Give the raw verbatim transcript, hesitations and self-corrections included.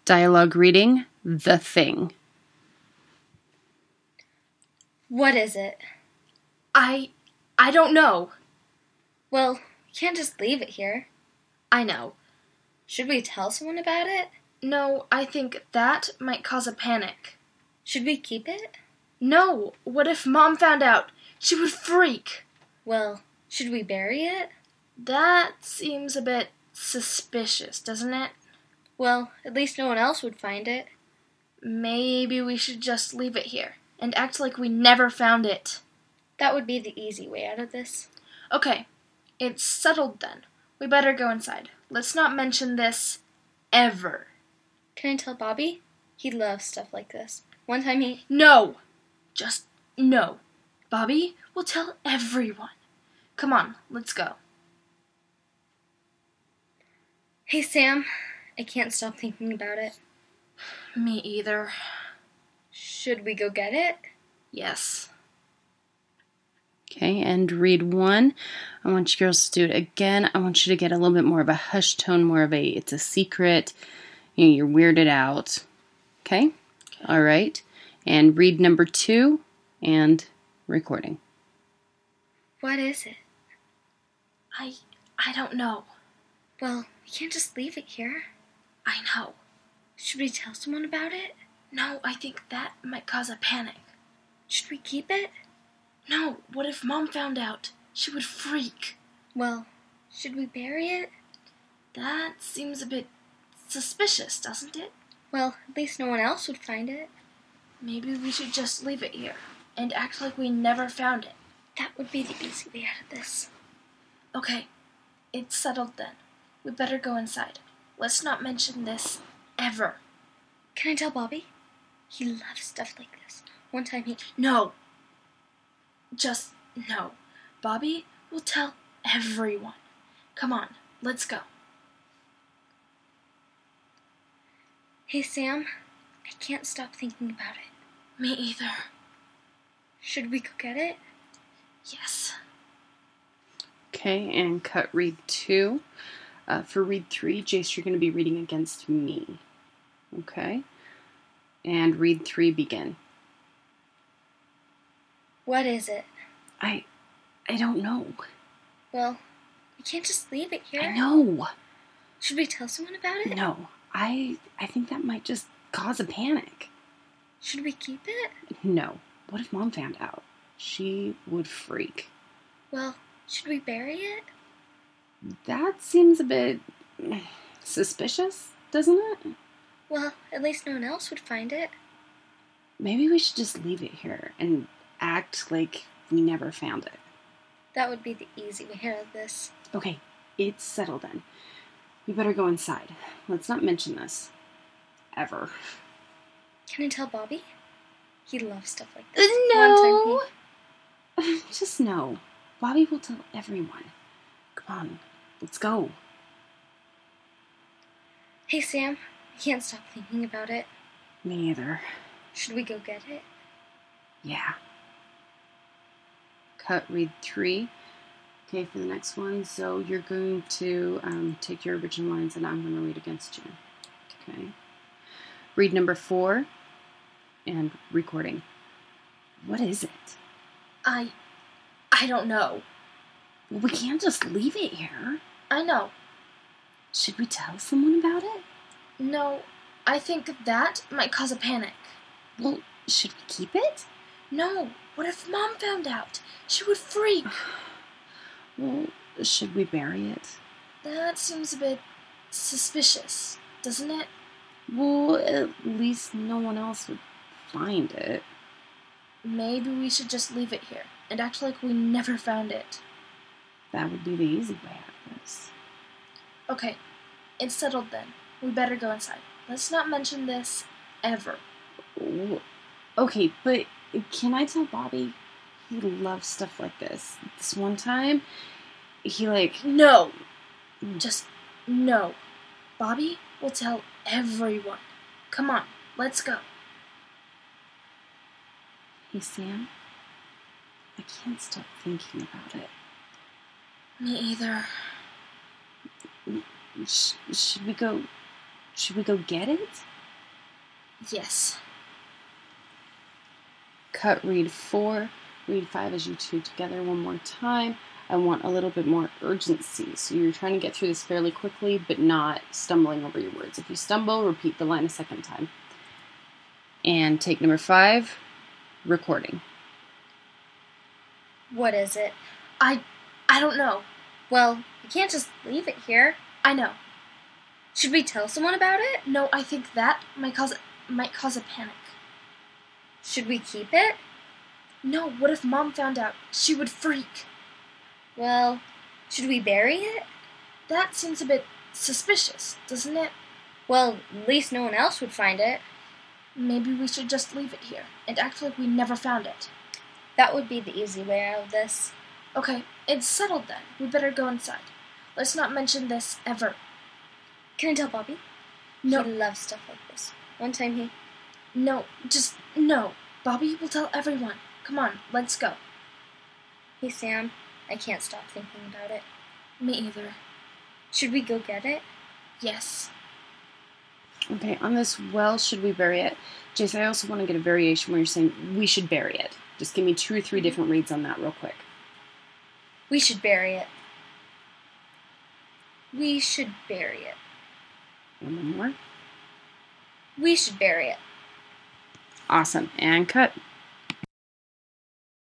Dialogue reading, The Thing. What is it? I... I don't know. Well, we can't just leave it here. I know. Should we tell someone about it? No, I think that might cause a panic. Should we keep it? No, what if Mom found out? She would freak. Well, should we bury it? That seems a bit suspicious, doesn't it? Well, at least no one else would find it. Maybe we should just leave it here and act like we never found it. That would be the easy way out of this. Okay, it's settled then. We better go inside. Let's not mention this ever. Can I tell Bobby? He loves stuff like this. One time he... No! Just no. Bobby will tell everyone. Come on, let's go. Hey, Sam. I can't stop thinking about it. Me either. Should we go get it? Yes. Okay, and read one. I want you girls to do it again. I want you to get a little bit more of a hush tone, more of a, it's a secret. You know, you're weirded out. Okay? Okay. All right. And read number two and recording. What is it? I... I don't know. Well, we can't just leave it here. I know. Should we tell someone about it? No, I think that might cause a panic. Should we keep it? No, what if Mom found out? She would freak. Well, should we bury it? That seems a bit suspicious, doesn't it? Well, at least no one else would find it. Maybe we should just leave it here and act like we never found it. That would be the easy way out of this. Okay, it's settled then. We better go inside. Let's not mention this ever. Can I tell Bobby? He loves stuff like this. One time he... No. Just no. Bobby will tell everyone. Come on, let's go. Hey, Sam. I can't stop thinking about it. Me either. Should we go get it? Yes. Okay, and cut read two. Uh, for read three, Jace, you're going to be reading against me. Okay? And read three, begin. What is it? I... I don't know. Well, we can't just leave it here. I know. Should we tell someone about it? No. I... I think that might just cause a panic. Should we keep it? No. What if Mom found out? She would freak. Well, should we bury it? That seems a bit suspicious, doesn't it? Well, at least no one else would find it. Maybe we should just leave it here and act like we never found it. That would be the easy way out of this. Okay, it's settled then. We better go inside. Let's not mention this. Ever. Can I tell Bobby? He loves stuff like this. No! One time he... Just no. Bobby will tell everyone. Come on, let's go. Hey, Sam. I can't stop thinking about it. Me either. Should we go get it? Yeah. Cut read three. Okay, for the next one, so you're going to um, take your original lines and I'm going to read against you. Okay. Read number four and recording. What is it? I... I don't know. Well, we can't just leave it here. I know. Should we tell someone about it? No, I think that might cause a panic. Well, should we keep it? No, what if Mom found out? She would freak. Well, should we bury it? That seems a bit suspicious, doesn't it? Well, at least no one else would find it. Maybe we should just leave it here and act like we never found it. That would be the easy way out of this. Okay, it's settled then. We better go inside. Let's not mention this ever. Ooh. Okay, but can I tell Bobby? He loves stuff like this. This one time, he like... No! Just no. Bobby will tell everyone. Come on, let's go. Hey, Sam, I can't stop thinking about it. Me either. Sh- should we go... Should we go get it? Yes. Cut read four. Read five as you two together one more time. I want a little bit more urgency. So you're trying to get through this fairly quickly, but not stumbling over your words. If you stumble, repeat the line a second time. And take number five, recording. What is it? I... I don't know. Well, you can't just leave it here. I know. Should we tell someone about it? No, I think that might cause might cause a panic. Should we keep it? No, what if Mom found out? She would freak. Well, should we bury it? That seems a bit suspicious, doesn't it? Well, at least no one else would find it. Maybe we should just leave it here and act like we never found it. That would be the easy way out of this. Okay, it's settled then. We better go inside. Let's not mention this ever. Can I tell Bobby? No. He loves stuff like this. One time he... No, just no. Bobby will tell everyone. Come on, let's go. Hey, Sam, I can't stop thinking about it. Me either. Should we go get it? Yes. Okay, on this, well, should we bury it? Jace, I also want to get a variation where you're saying we should bury it. Just give me two or three different reads on that real quick. We should bury it. We should bury it. And one more. We should bury it. Awesome. And cut.